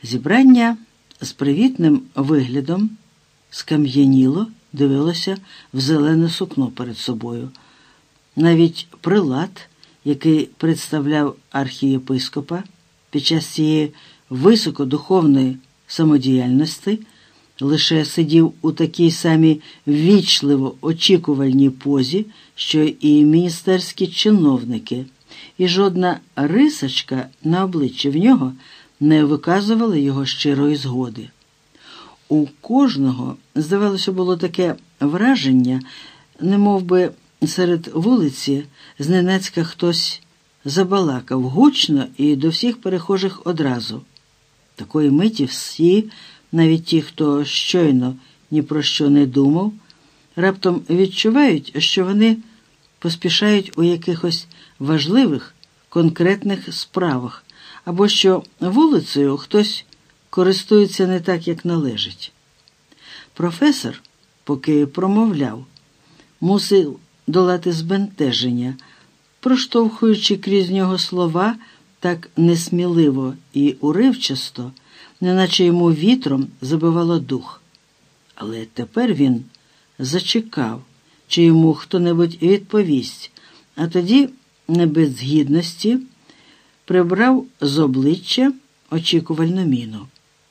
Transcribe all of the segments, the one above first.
Зібрання з привітним виглядом скам'яніло дивилося в зелене сукно перед собою. Навіть прилад, який представляв архієпископа під час цієї високодуховної самодіяльності, лише сидів у такій самій ввічливо очікувальній позі, що і міністерські чиновники, і жодна рисочка на обличчі в нього не виказувала його щирої згоди. У кожного, здавалося, було таке враження, немовби серед вулиці зненацька хтось забалакав гучно і до всіх перехожих одразу. Такої миті всі, навіть ті, хто щойно ні про що не думав, раптом відчувають, що вони поспішають у якихось важливих, конкретних справах, або що вулицею хтось користується не так, як належить. Професор, поки промовляв, мусив долати збентеження, проштовхуючи крізь нього слова так несміливо і уривчасто, неначе йому вітром забивало дух. Але тепер він зачекав, чи йому хто-небудь відповість, а тоді, не без гідності, прибрав з обличчя очікувальну міну.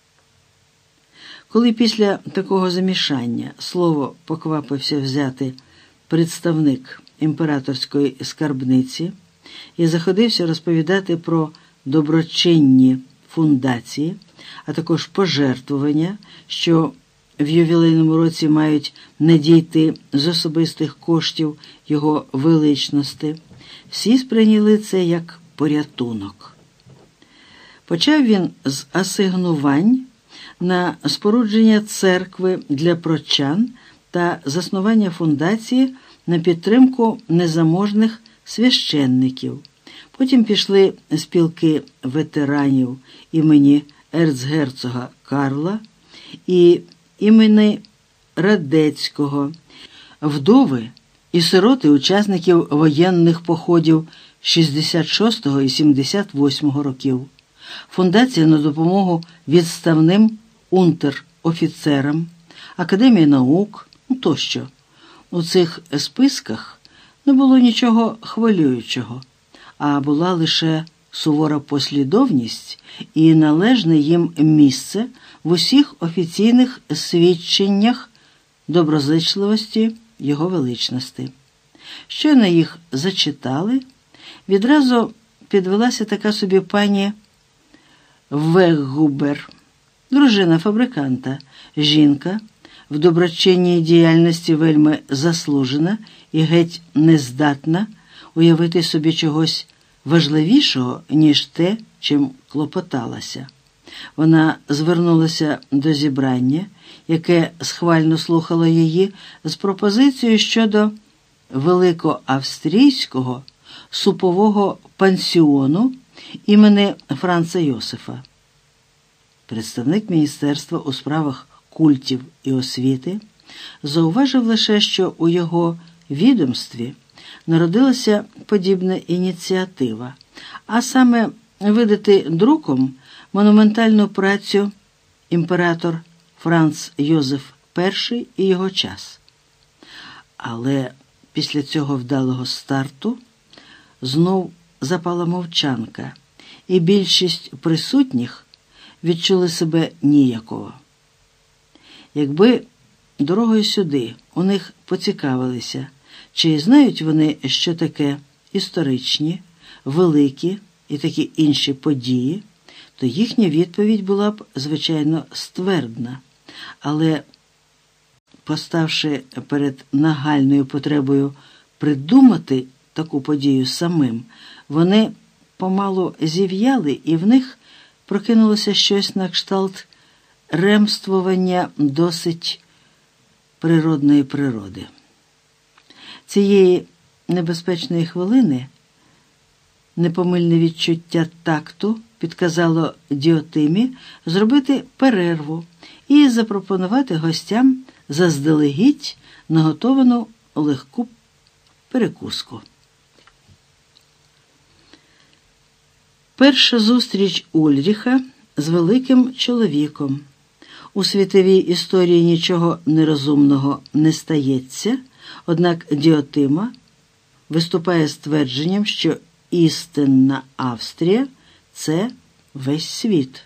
Коли після такого замішання слово поквапився взяти представник імператорської скарбниці і заходився розповідати про доброчинні фундації, а також пожертвування, що в ювілейному році мають надійти з особистих коштів його величності, всі сприйняли це як порятунок. Почав він з асигнувань на спорудження церкви для прочан та заснування фундації на підтримку незаможних священників. Потім пішли спілки ветеранів імені ерцгерцога Карла і імені Радецького, вдови і сироти учасників воєнних походів 66-го і 78-го років, фундація на допомогу відставним унтер-офіцерам, Академія наук тощо. У цих списках не було нічого хвилюючого, а була лише сувора послідовність і належне їм місце в усіх офіційних свідченнях доброзичливості його величності. Щойно їх зачитали, відразу підвелася така собі пані Веггубер, дружина фабриканта, жінка, в доброчинній діяльності вельми заслужена і геть нездатна уявити собі чогось важливішого, ніж те, чим клопоталася. Вона звернулася до зібрання, яке схвально слухало її, з пропозицією щодо великоавстрійського супового пансіону імені Франца Йосифа. Представник Міністерства у справах культів і освіти зауважив лише, що у його відомстві народилася подібна ініціатива, а саме видати друком монументальну працю «Імператор Франц Йозеф І і його час». Але після цього вдалого старту знов запала мовчанка, і більшість присутніх відчули себе ніяково. Якби дорогою сюди у них поцікавилися, чи знають вони, що таке історичні, великі і такі інші події, то їхня відповідь була б, звичайно, ствердна. Але, поставши перед нагальною потребою придумати таку подію самим, вони помалу зів'яли, і в них прокинулося щось на кшталт ремствування досить природної природи. Цієї небезпечної хвилини непомильне відчуття такту підказало Діотимі зробити перерву і запропонувати гостям заздалегідь наготовану легку перекуску. Перша зустріч Ульріха з великим чоловіком. У світовій історії нічого нерозумного не стається, однак Діотима виступає з твердженням, що істинна Австрія – це весь світ.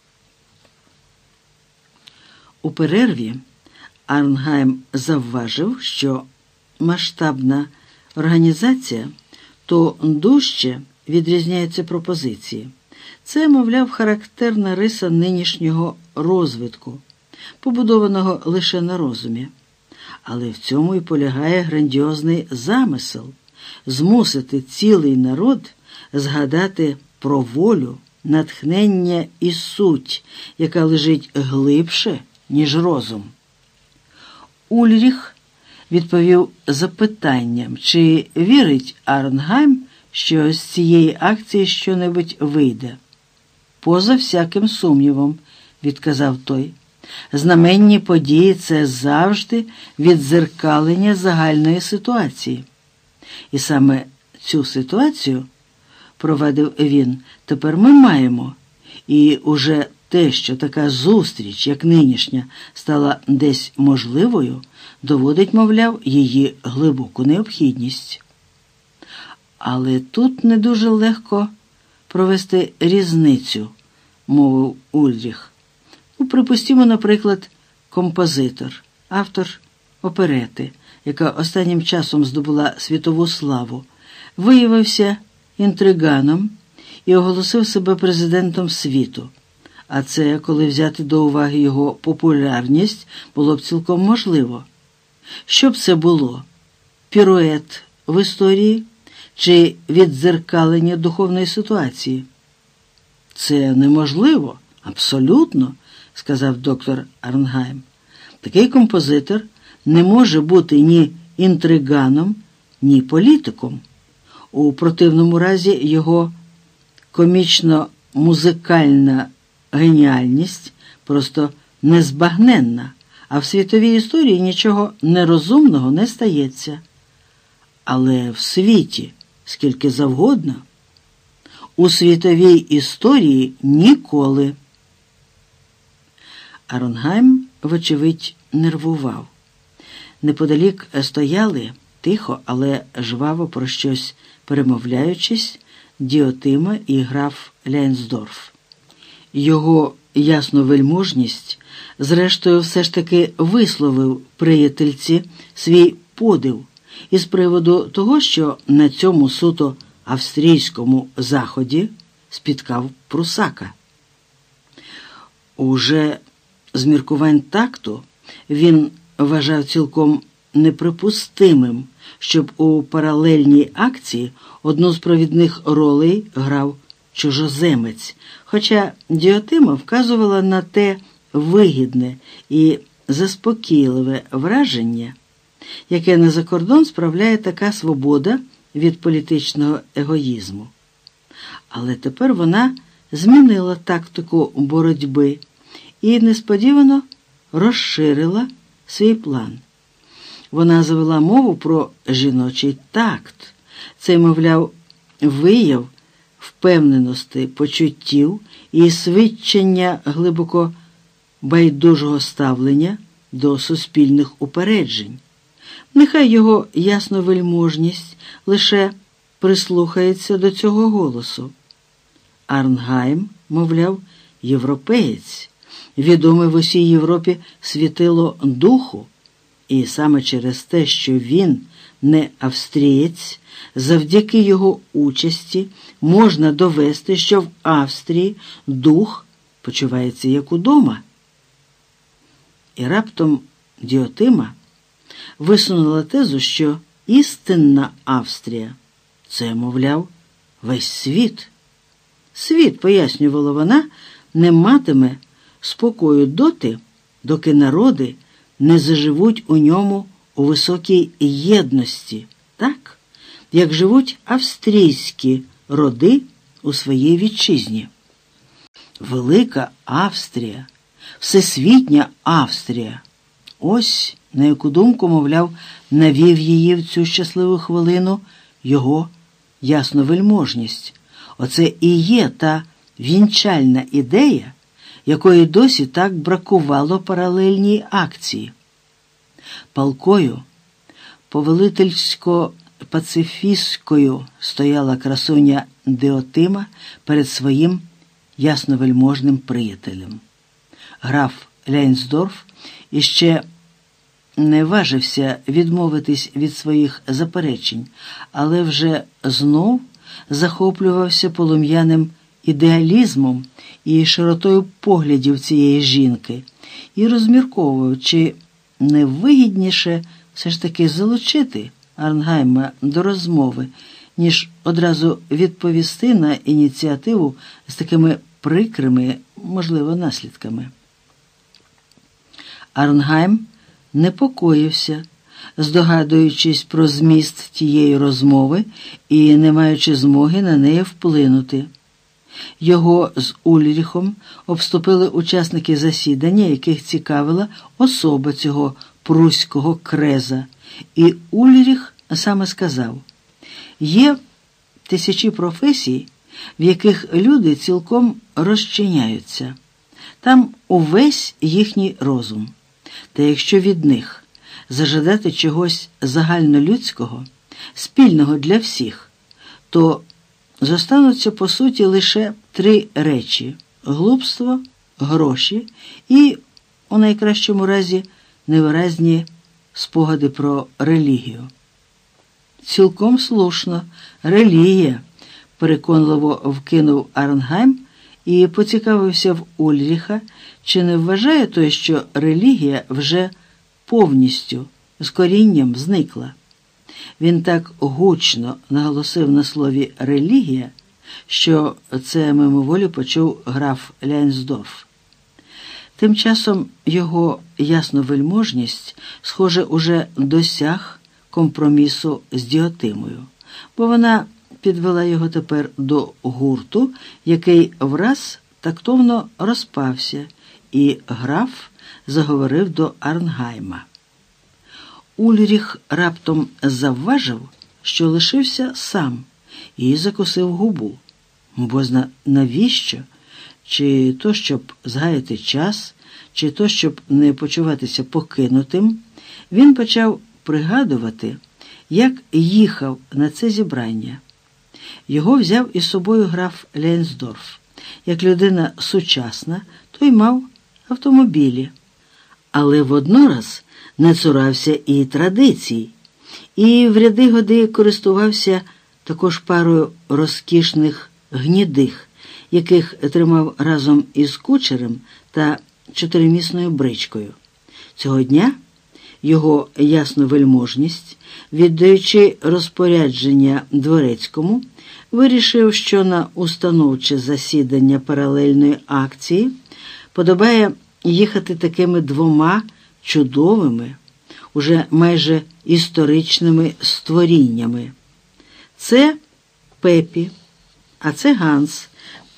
У перерві Арнгайм завважив, що масштабна організація то дужче відрізняється пропозиції. Це, мовляв, характерна риса нинішнього розвитку, побудованого лише на розумі. Але в цьому і полягає грандіозний замисел – змусити цілий народ згадати про волю, натхнення і суть, яка лежить глибше, ніж розум. Ульріх відповів запитанням, чи вірить Арнгайм, що з цієї акції щонебудь вийде. «Поза всяким сумнівом», – відказав той. «Знаменні події – це завжди віддзеркалення загальної ситуації. І саме цю ситуацію, провадив він, тепер ми маємо. І уже те, що така зустріч, як нинішня, стала десь можливою, доводить, мовляв, її глибоку необхідність. Але тут не дуже легко провести різницю, мовив Ульріх. Припустімо, наприклад, композитор, автор оперети, яка останнім часом здобула світову славу, виявився інтриганом і оголосив себе президентом світу. А це, коли взяти до уваги його популярність, було б цілком можливо. Що б це було? Пірует в історії чи віддзеркалення духовної ситуації? Це неможливо, абсолютно, сказав доктор Арнгайм. Такий композитор не може бути ні інтриганом, ні політиком. У противному разі його комічно-музикальна геніальність просто незбагненна, а в світовій історії нічого нерозумного не стається. Але в світі скільки завгодно, у світовій історії ніколи. Арнгайм, вочевидь, нервував. Неподалік стояли, тихо, але жваво про щось перемовляючись, Діотима і граф Ляйнсдорф. Його ясновельможність, зрештою, все ж таки висловив приятельці свій подив із приводу того, що на цьому суто австрійському заході спіткав прусака. Уже з міркувань такту він вважав цілком неприпустимим, щоб у паралельній акції одну з провідних ролей грав чужоземець, хоча Діотима вказувала на те вигідне і заспокійливе враження, яке на закордон справляє така свобода від політичного егоїзму. Але тепер вона змінила тактику боротьби і несподівано розширила свій план. Вона завела мову про жіночий такт. Це, мовляв, вияв впевненості почуттів і свідчення глибоко байдужого ставлення до суспільних упереджень. Нехай його ясновельможність лише прислухається до цього голосу. Арнгайм, мовляв, європеєць, відоме в усій Європі світило духу, і саме через те, що він не австрієць, завдяки його участі можна довести, що в Австрії дух почувається як удома. І раптом Діотима висунула тезу, що істинна Австрія – це, мовляв, весь світ. Світ, пояснювала вона, не матиме спокою доти, доки народи не заживуть у ньому у високій єдності, так, як живуть австрійські роди у своїй вітчизні. Велика Австрія, всесвітня Австрія. Ось, на яку думку, мовляв, навів її в цю щасливу хвилину його ясновельможність. Оце і є та вінчальна ідея, якої досі так бракувало паралельній акції. Палкою, повелительсько-пацифістською стояла красуня Деотима перед своїм ясновельможним приятелем. Граф Ляйнсдорф іще не важився відмовитись від своїх заперечень, але вже знов захоплювався полум'яним ідеалізмом і широтою поглядів цієї жінки і розмірковував, чи не вигідніше все ж таки залучити Арнгайма до розмови, ніж одразу відповісти на ініціативу з такими прикрими, можливо, наслідками. Арнгайм непокоївся, здогадуючись про зміст тієї розмови і не маючи змоги на неї вплинути. Його з Ульріхом обступили учасники засідання, яких цікавила особа цього пруського креза, і Ульріх саме сказав: «Є тисячі професій, в яких люди цілком розчиняються. Там увесь їхній розум. Та якщо від них зажадати чогось загальнолюдського, спільного для всіх, то зостануться по суті лише три речі – глупство, гроші і, у найкращому разі, невиразні спогади про релігію». «Цілком слушно, релігія», – переконливо вкинув Арнгайм і поцікавився в Ульріха, чи не вважає той, що релігія вже повністю з корінням зникла. Він так гучно наголосив на слові «релігія», що це мимоволі почув граф Ляйнсдорф. Тим часом його ясновельможність, схоже, уже досяг компромісу з Діотимою, бо вона підвела його тепер до гурту, який враз тактовно розпався, і граф заговорив до Арнгайма. Ульріх раптом завважив, що лишився сам, і закусив губу. Бозна навіщо? Чи то, щоб згаяти час, чи то, щоб не почуватися покинутим, він почав пригадувати, як їхав на це зібрання. Його взяв із собою граф Ляйнсдорф. Як людина сучасна, той мав автомобілі. Але воднораз не цурався і традицій, і в ряди годи користувався також парою розкішних гнідих, яких тримав разом із кучерем та чотиримісною бричкою. Цього дня його ясновельможність, віддаючи розпорядження дворецькому, вирішив, що на установче засідання паралельної акції подобає їхати такими двома чудовими, уже майже історичними створіннями. Це Пепі, а це Ганс,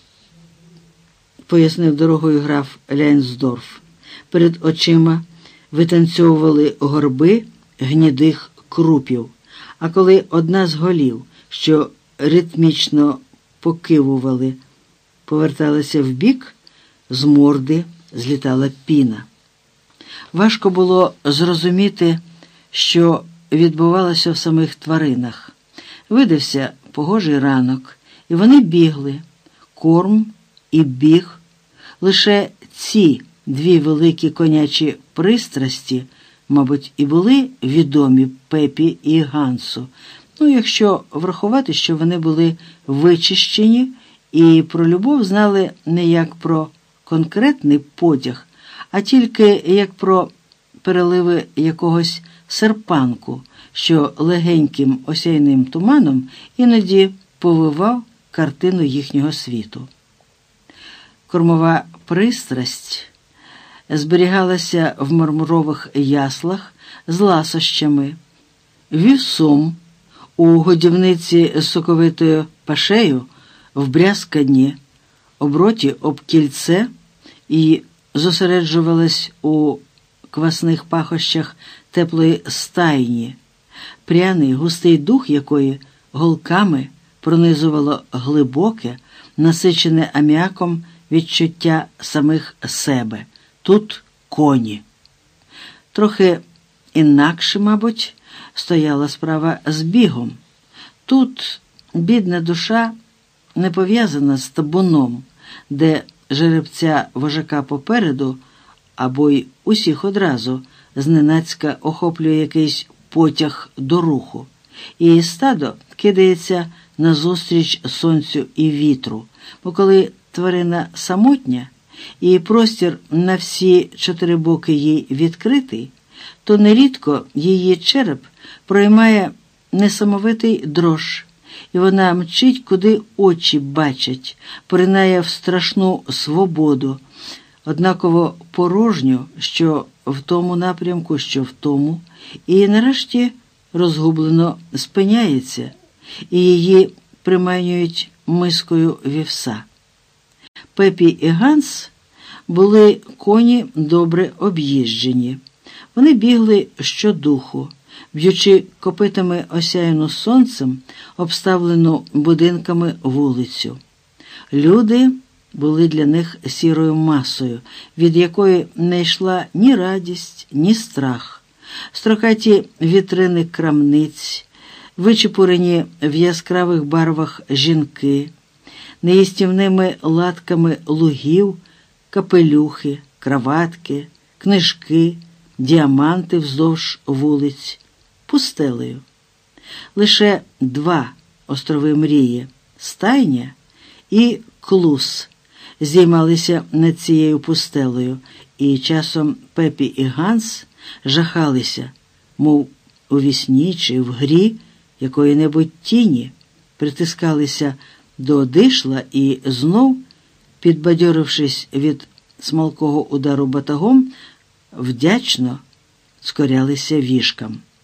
пояснив дорогою граф Ляйнсдорф. Перед очима витанцьовували горби гнідих крупів, а коли одна з голів, що ритмічно покивували, поверталася вбік, з морди злітала піна. Важко було зрозуміти, що відбувалося в самих тваринах. Видався погожий ранок, і вони бігли. Корм і біг. Лише ці дві великі конячі пристрасті, мабуть, і були відомі Пепі і Гансу, якщо врахувати, що вони були вичищені і про любов знали не як про конкретний потяг, а тільки як про переливи якогось серпанку, що легеньким осяйним туманом іноді повивав картину їхнього світу. Кормова пристрасть зберігалася в мармурових яслах з ласощами, вівсом у годівниці з соковитою пашею в брязканні, оброті об кільце і зосереджувалась у квасних пахощах теплої стайні, пряний густий дух якої голками пронизувало глибоке, насичене аміаком відчуття самих себе. Тут коні. Трохи інакше, мабуть, стояла справа з бігом. Тут бідна душа не пов'язана з табуном, де жеребця вожака попереду, або й усіх одразу, зненацька охоплює якийсь потяг до руху, і стадо кидається назустріч сонцю і вітру, бо коли тварина самотня і простір на всі чотири боки їй відкритий, то нерідко її череп проймає несамовитий дрож, і вона мчить, куди очі бачать, поринає в страшну свободу, однаково порожню, що в тому напрямку, що в тому, і нарешті розгублено спиняється, і її приманюють мискою вівса. Пепі і Ганс були коні добре об'їжджені. Вони бігли щодуху, б'ючи копитами осяяну сонцем, обставлену будинками вулицю. Люди були для них сірою масою, від якої не йшла ні радість, ні страх. Строкаті вітрини крамниць, вичепурені в яскравих барвах жінки, неїстівними латками лугів, капелюхи, краватки, книжки, діаманти вздовж вулиць, пустелею. Лише два острови мрії – стайня і клус – здіймалися над цією пустелею, і часом Пепі і Ганс жахалися, мов у вісні чи в грі якої-небудь тіні, притискалися до дишла і знов, підбадьорившись від смалкого удару батогом, вдячно скорялися віжкам.